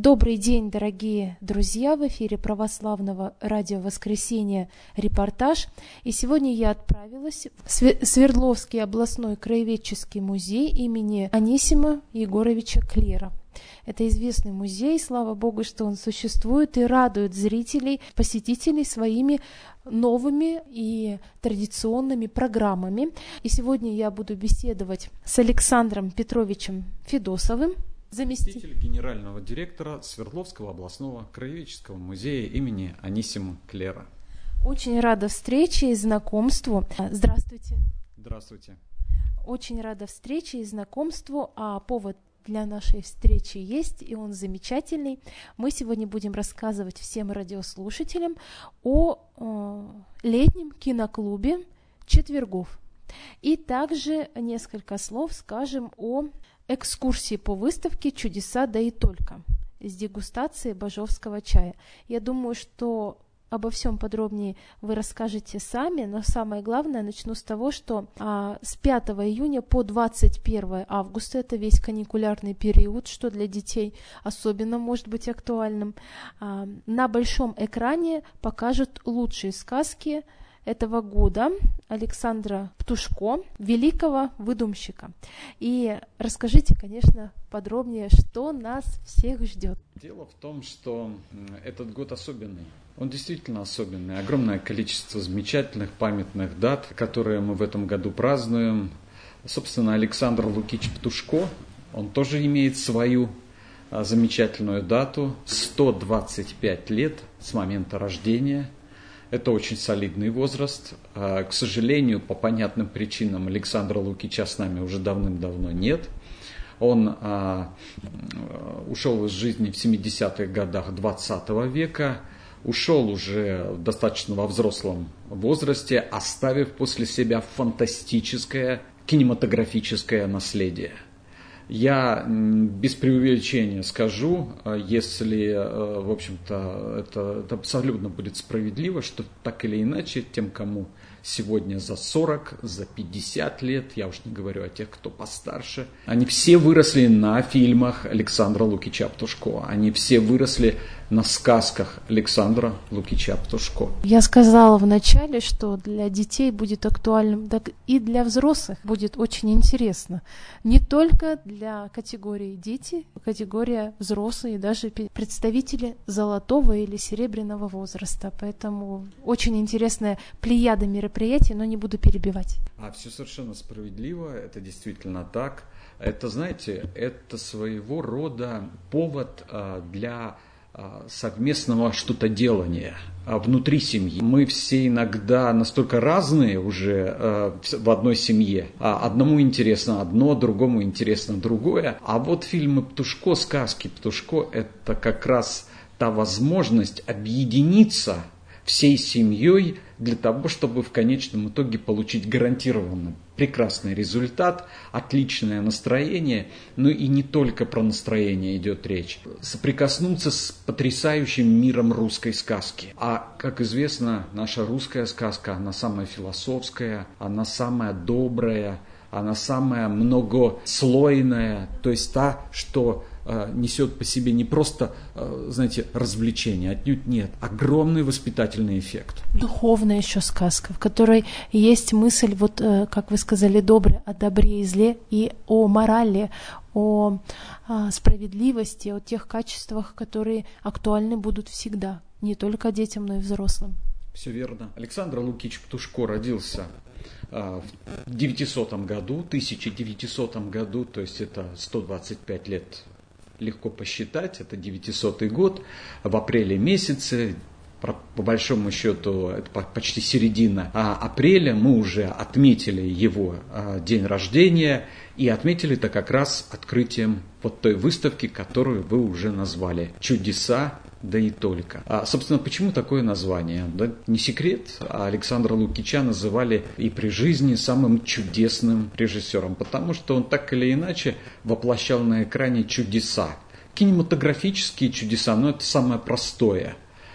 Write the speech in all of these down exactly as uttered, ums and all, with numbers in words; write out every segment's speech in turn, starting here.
Добрый день, дорогие друзья! В эфире православного радио «Воскресенье» репортаж. И сегодня я отправилась в Свердловский областной краеведческий музей имени Анисима Егоровича Клера. Это известный музей, слава Богу, что он существует и радует зрителей, посетителей своими новыми и традиционными программами. И сегодня я буду беседовать с Александром Петровичем Федосовым, заместитель генерального директора Свердловского областного краеведческого музея имени Анисима Клера. Очень рада встрече и знакомству. Здравствуйте. Здравствуйте. Очень рада встрече и знакомству, а повод для нашей встречи есть, и он замечательный. Мы сегодня будем рассказывать всем радиослушателям о э, летнем киноклубе «Четвергов». И также несколько слов скажем о экскурсии по выставке «Чудеса, да и только» с дегустацией бажовского чая. Я думаю, что обо всем подробнее вы расскажете сами, но самое главное, начну с того, что а, с пятого июня по двадцать первое августа, это весь каникулярный период, что для детей особенно может быть актуальным, а, на большом экране покажут лучшие сказки этого года Александра Птушко, великого выдумщика. И расскажите, конечно, подробнее, что нас всех ждет. Дело в том, что этот год особенный. Он действительно особенный. Огромное количество замечательных памятных дат, которые мы в этом году празднуем. Собственно, Александр Лукич Птушко, он тоже имеет свою замечательную дату. сто двадцать пять лет с момента рождения. Это очень солидный возраст. К сожалению, по понятным причинам Александра Лукича с нами уже давным-давно нет. Он а, ушел из жизни в семидесятых годах двадцатого века, ушел уже достаточно во взрослом возрасте, оставив после себя фантастическое кинематографическое наследие. Я без преувеличения скажу, если, в общем-то, это, это абсолютно будет справедливо, что так или иначе тем, кому сегодня за сорок, за пятьдесят лет, я уж не говорю о тех, кто постарше, они все выросли на фильмах Александра Лукича Птушко, они все выросли на сказках Александра Лукича Птушко. Я сказала в начале, что для детей будет актуальным, так и для взрослых будет очень интересно. Не только для категории дети, категория взрослые, даже представители золотого или серебряного возраста. Поэтому очень интересная плеяда мероприятий, но не буду перебивать. А все совершенно справедливо, это действительно так. Это, знаете, это своего рода повод для совместного что-то делания внутри семьи. Мы все иногда настолько разные уже в одной семье. Одному интересно одно, другому интересно другое. А вот фильмы Птушко, сказки Птушко, это как раз та возможность объединиться всей семьей для того, чтобы в конечном итоге получить гарантированно прекрасный результат, отличное настроение, но и не только про настроение идет речь. Соприкоснуться с потрясающим миром русской сказки. А, как известно, наша русская сказка, она самая философская, она самая добрая, она самая многослойная, то есть та, что несет по себе не просто, знаете, развлечение, отнюдь нет, огромный воспитательный эффект. Духовная еще сказка, в которой есть мысль, вот как вы сказали, доброе, о добре и зле, и о морали, о справедливости, о тех качествах, которые актуальны будут всегда, не только детям, но и взрослым. Все верно. Александр Лукич Птушко родился в девятисотом году, тысяча девятисотом году, то есть это сто двадцать пять лет. Легко посчитать, это девятисотый год, в апреле месяце, по большому счету, это почти середина апреля, мы уже отметили его день рождения, и отметили это как раз открытием вот той выставки, которую вы уже назвали «Чудеса, да и только». А, собственно, почему такое название? Да, не секрет, Александра Лукича называли и при жизни самым чудесным режиссером, потому что он так или иначе воплощал на экране чудеса. Кинематографические чудеса, но это самое простое.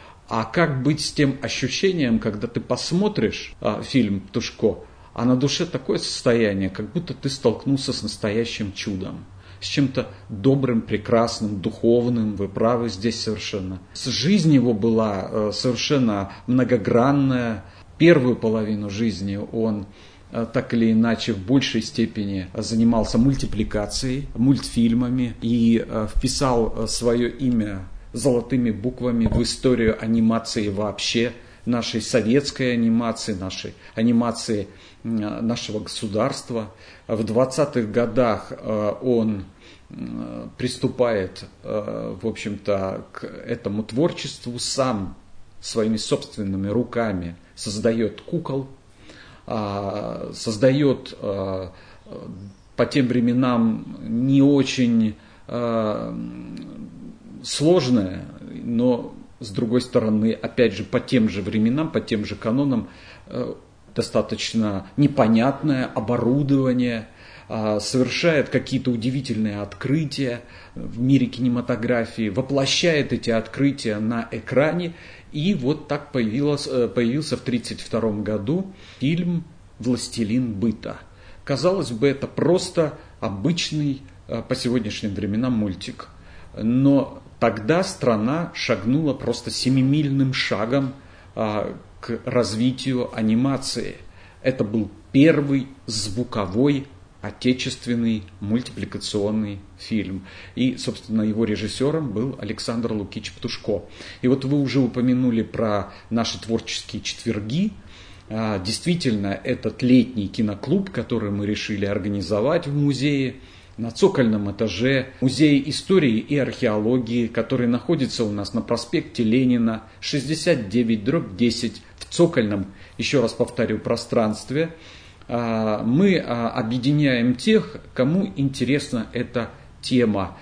А как быть с тем ощущением, когда ты посмотришь а, фильм «Птушко», а на душе такое состояние, как будто ты столкнулся с настоящим чудом. с чем-то добрым, прекрасным, духовным. Вы правы здесь совершенно. Жизнь его была совершенно многогранная. Первую половину жизни он так или иначе в большей степени занимался мультипликацией, мультфильмами и вписал свое имя золотыми буквами в историю анимации вообще, нашей советской анимации, нашей анимации нашего государства. В двадцатых годах он приступает, в общем-то, к этому творчеству, сам своими собственными руками создает кукол, создает по тем временам не очень сложное, но с другой стороны, опять же, по тем же временам, по тем же канонам, достаточно непонятное оборудование, совершает какие-то удивительные открытия в мире кинематографии, воплощает эти открытия на экране. И вот так появилось, появился в тысяча девятьсот тридцать втором году фильм «Властелин быта». Казалось бы, это просто обычный по сегодняшним временам мультик. Но тогда страна шагнула просто семимильным шагом к развитию анимации. Это был первый звуковой отечественный мультипликационный фильм. И, собственно, его режиссером был Александр Лукич Птушко. И вот вы уже упомянули про наши творческие четверги. Действительно, этот летний киноклуб, который мы решили организовать в музее, на цокольном этаже Музея истории и археологии, который находится у нас на проспекте Ленина, шестьдесят девять дробь десять, в цокольном, еще раз повторю, пространстве. Мы объединяем тех, кому интересна эта тема,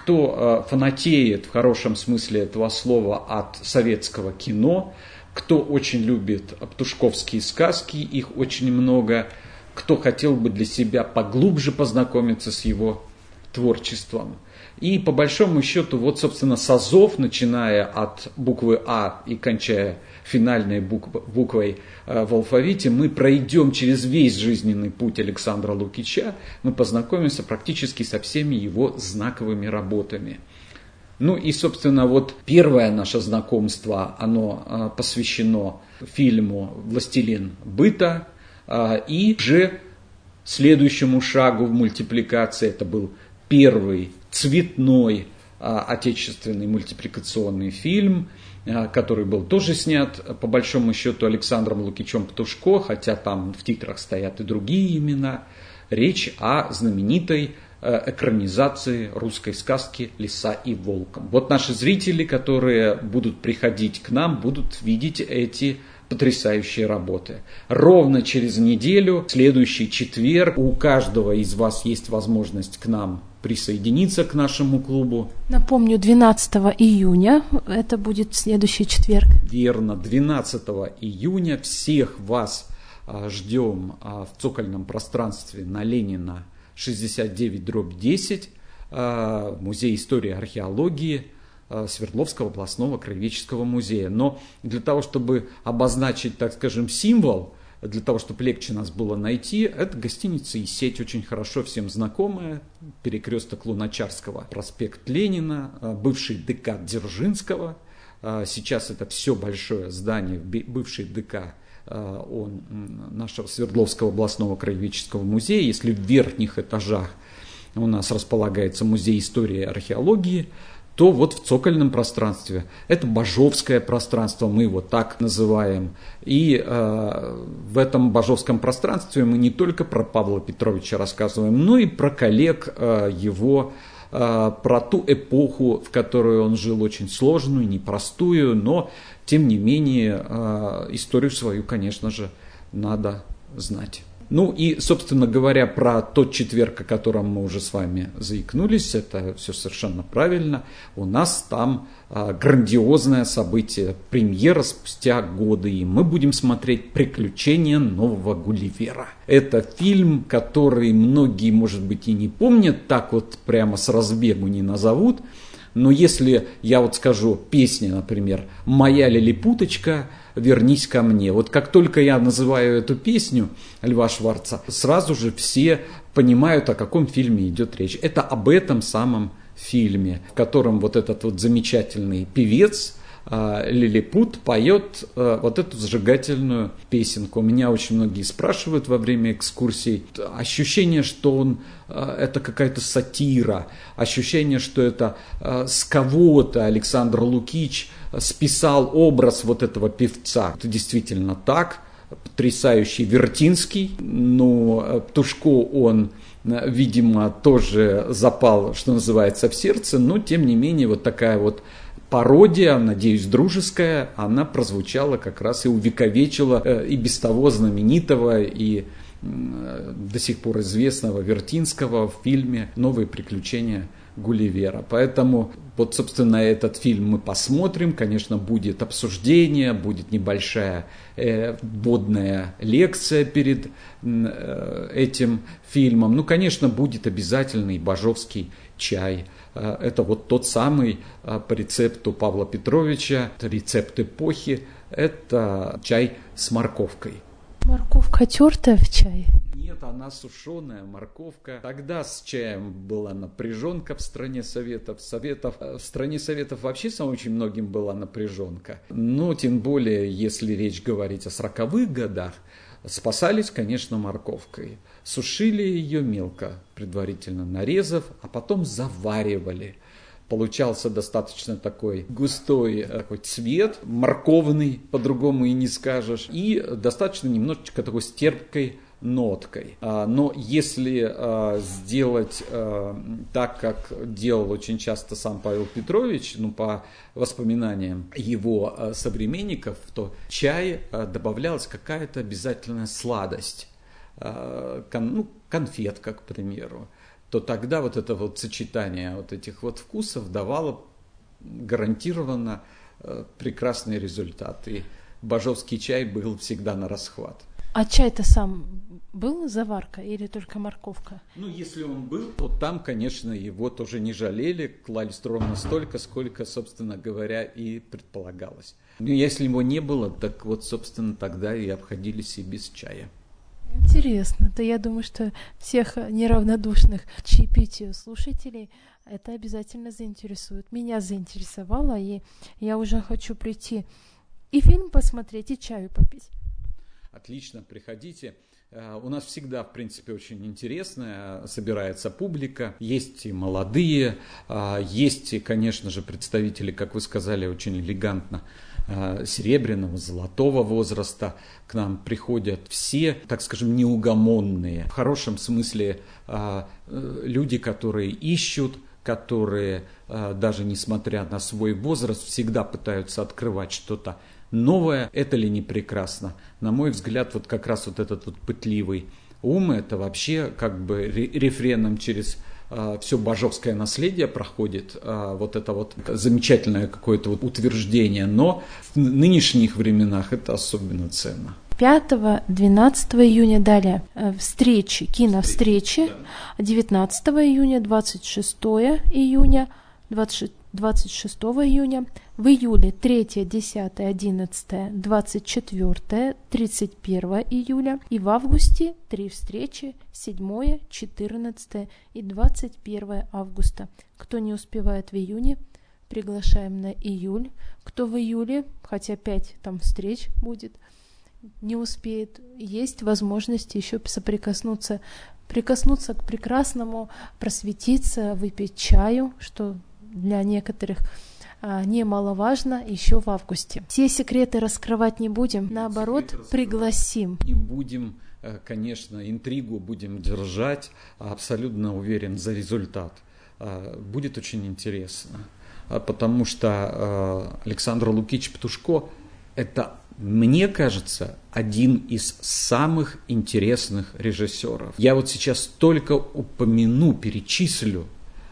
кто фанатеет в хорошем смысле этого слова от советского кино, кто очень любит птушковские сказки, их очень много, кто хотел бы для себя поглубже познакомиться с его творчеством. И по большому счету, вот, собственно, созов, начиная от буквы А и кончая финальной букв, буквой э, в алфавите, мы пройдем через весь жизненный путь Александра Лукича, мы познакомимся практически со всеми его знаковыми работами. Ну и, собственно, вот первое наше знакомство, оно э, посвящено фильму «Властелин быта», э, и же следующему шагу в мультипликации, это был первый цветной а, отечественный мультипликационный фильм, а, который был тоже снят, по большому счету, Александром Лукичем Птушко, хотя там в титрах стоят и другие имена. Речь о знаменитой а, экранизации русской сказки «Лиса и волк». Вот наши зрители, которые будут приходить к нам, будут видеть эти потрясающие работы. Ровно через неделю, в следующий четверг, у каждого из вас есть возможность к нам присоединиться к нашему клубу. Напомню, двенадцатого июня, это будет следующий четверг. Верно, двенадцатого июня всех вас а, ждем а, в цокольном пространстве на Ленина шестьдесят девять дробь десять, а, Музей истории и археологии Свердловского областного краеведческого музея. Но для того, чтобы обозначить, так скажем, символ, для того, чтобы легче нас было найти, это гостиница и сеть, очень хорошо всем знакомая, перекресток Луначарского, проспект Ленина, бывший ДК Дзержинского. Сейчас это все большое здание, бывший ДК он, нашего Свердловского областного краеведческого музея. Если в верхних этажах у нас располагается музей истории и археологии, то вот в цокольном пространстве, это Бажовское пространство, мы его так называем. И э, в этом Бажовском пространстве мы не только про Павла Петровича рассказываем, но и про коллег э, его, э, про ту эпоху, в которой он жил, очень сложную, непростую, но тем не менее э, историю свою, конечно же, надо знать. Ну и, собственно говоря, про тот четверг, о котором мы уже с вами заикнулись, это все совершенно правильно. У нас там а, грандиозное событие, премьера спустя годы, и мы будем смотреть «Приключения нового Гулливера». Это фильм, который многие, может быть, и не помнят, так вот прямо с разбегу не назовут, Но если я вот скажу песня, например, «Моя лилипуточка, вернись ко мне». Вот как только я называю эту песню Льва Шварца, сразу же все понимают, о каком фильме идет речь. Это об этом самом фильме, в котором вот этот вот замечательный певец Лилипут поет вот эту зажигательную песенку. Меня очень многие спрашивают во время экскурсий. Ощущение, что он, это какая-то сатира, ощущение, что это с кого-то Александр Лукич списал образ вот этого певца. Это действительно так. Потрясающий Вертинский, но Птушко он, видимо, тоже запал, что называется, в сердце, но тем не менее вот такая вот пародия, надеюсь, дружеская, она прозвучала как раз и увековечила и без того знаменитого, и до сих пор известного Вертинского в фильме «Новые приключения Гулливера». Поэтому вот, собственно, этот фильм мы посмотрим. Конечно, будет обсуждение, будет небольшая э, вводная лекция перед э, этим фильмом. Ну, конечно, будет обязательный бажовский чай. Это вот тот самый по рецепту Павла Петровича, рецепт эпохи. Это чай с морковкой. Морковка тертая в чай? Нет, она сушеная морковка. Тогда с чаем была напряженка в стране Советов. Советов. В стране Советов вообще с очень многим была напряженка. Но тем более, если речь говорить о сороковых годах, спасались, конечно, морковкой. Сушили ее мелко, предварительно нарезав, а потом заваривали. Получался достаточно такой густой такой цвет, морковный, по-другому и не скажешь, и достаточно немножечко такой с терпкой ноткой. Но если сделать так, как делал очень часто сам Павел Петрович, ну, по воспоминаниям его современников, то в чай добавлялась какая-то обязательная сладость, ну, конфетка, к примеру, то тогда вот это вот сочетание вот этих вот вкусов давало гарантированно прекрасный результат. И бажовский чай был всегда на расхват. А чай-то сам был заварка или только морковка? Ну, если он был, то там, конечно, его тоже не жалели, клали ровно столько, сколько, собственно говоря, и предполагалось. Но если его не было, так вот, собственно, тогда и обходились и без чая. Интересно. То я думаю, что всех неравнодушных к чаепитию слушателей это обязательно заинтересует. Меня заинтересовало, и я уже хочу прийти и фильм посмотреть, и чаю попить. Отлично, приходите. У нас всегда, в принципе, очень интересная собирается публика. Есть и молодые, есть и, конечно же, представители, как вы сказали, очень элегантно серебряного, золотого возраста. К нам приходят все, так скажем, неугомонные. В хорошем смысле люди, которые ищут, которые, даже несмотря на свой возраст, всегда пытаются открывать что-то новое. Это ли не прекрасно? На мой взгляд, вот как раз вот этот вот пытливый ум, это вообще как бы рефреном через э, все бажовское наследие проходит, э, вот это вот замечательное какое-то вот утверждение, но в нынешних временах это особенно ценно. пятого-двенадцатого июня далее э, встречи, киновстречи, да. девятнадцатого июня, двадцать шестого июня, двадцать шестого июня, в июле третьего, десятого, одиннадцатого, двадцать четвёртого, тридцать первого июля и в августе три встречи седьмого, четырнадцатого и двадцать первого августа. Кто не успевает в июне, приглашаем на июль. Кто в июле, хотя пять там встреч будет, не успеет, есть возможность еще соприкоснуться, прикоснуться к прекрасному, просветиться, выпить чаю, что для некоторых а, немаловажно еще в августе. Все секреты раскрывать не будем, наоборот, пригласим. Не будем, конечно, интригу будем держать, абсолютно уверен за результат. Будет очень интересно, потому что Александр Лукич Птушко – это, мне кажется, один из самых интересных режиссеров. Я вот сейчас только упомяну, перечислю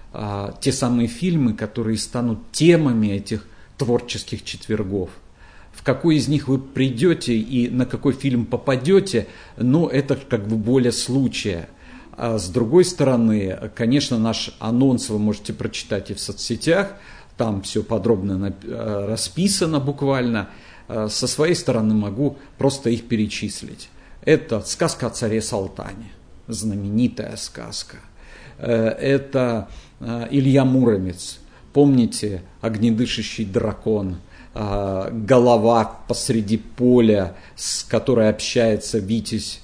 те самые фильмы, которые станут темами этих творческих четвергов. В какой из них вы придете и на какой фильм попадете, но это как бы воля случая. А с другой стороны, конечно, наш анонс вы можете прочитать и в соцсетях, там все подробно расписано буквально. Со своей стороны могу просто их перечислить. Это сказка о царе Салтане, знаменитая сказка. Это Илья Муромец, помните, огнедышащий дракон, голова посреди поля, с которой общается Витязь.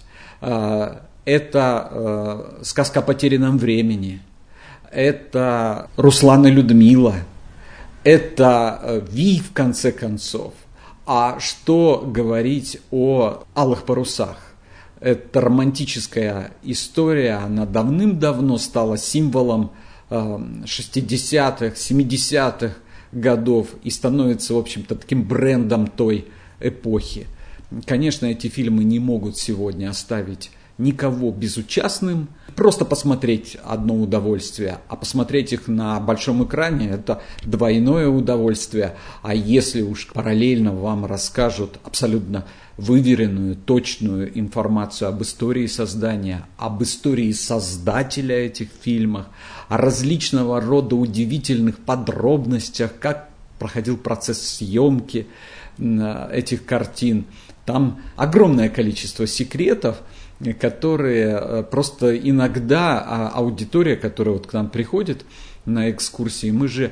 Это сказка о потерянном времени. Это Руслан и Людмила. Это Вий, в конце концов. А что говорить о «Алых парусах»? Это романтическая история, она давным-давно стала символом шестидесятых, семидесятых годов и становится, в общем-то, таким брендом той эпохи. Конечно, эти фильмы не могут сегодня оставить никого безучастным. Просто посмотреть одно удовольствие, а посмотреть их на большом экране – это двойное удовольствие. А если уж параллельно вам расскажут абсолютно выверенную, точную информацию об истории создания, об истории создателя этих фильмов, о различного рода удивительных подробностях, как проходил процесс съемки этих картин, там огромное количество секретов, которые просто иногда аудитория, которая вот к нам приходит на экскурсии, мы же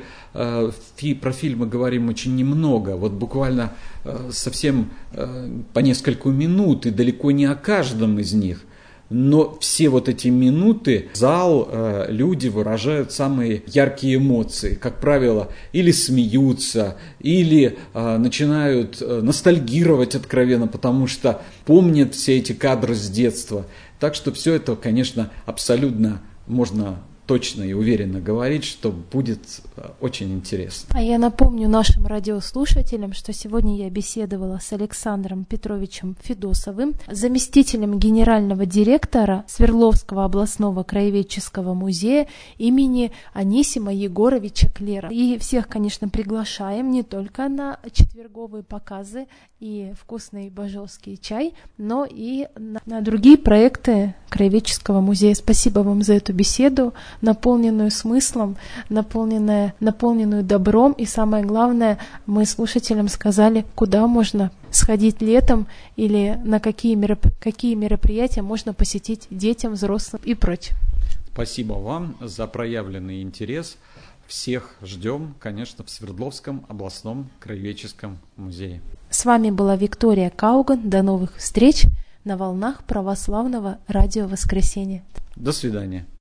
про фильмы говорим очень немного, вот буквально совсем по несколько минут и далеко не о каждом из них. Но все вот эти минуты зал, люди выражают самые яркие эмоции. Как правило, или смеются, или начинают ностальгировать откровенно, потому что помнят все эти кадры с детства. Так что все это, конечно, абсолютно можно точно и уверенно говорить, что будет очень интересно. А я напомню нашим радиослушателям, что сегодня я беседовала с Александром Петровичем Федосовым, заместителем генерального директора Свердловского областного краеведческого музея имени Анисима Егоровича Клера. И всех, конечно, приглашаем не только на четверговые показы и вкусный бажовский чай, но и на, на другие проекты краеведческого музея. Спасибо вам за эту беседу, наполненную смыслом, наполненную, наполненную добром, и самое главное, мы слушателям сказали, куда можно сходить летом или на какие, мероп... какие мероприятия можно посетить детям, взрослым и прочее. Спасибо вам за проявленный интерес. Всех ждем, конечно, в Свердловском областном краеведческом музее. С вами была Виктория Кауган. До новых встреч на волнах православного радио «Воскресенье». До свидания.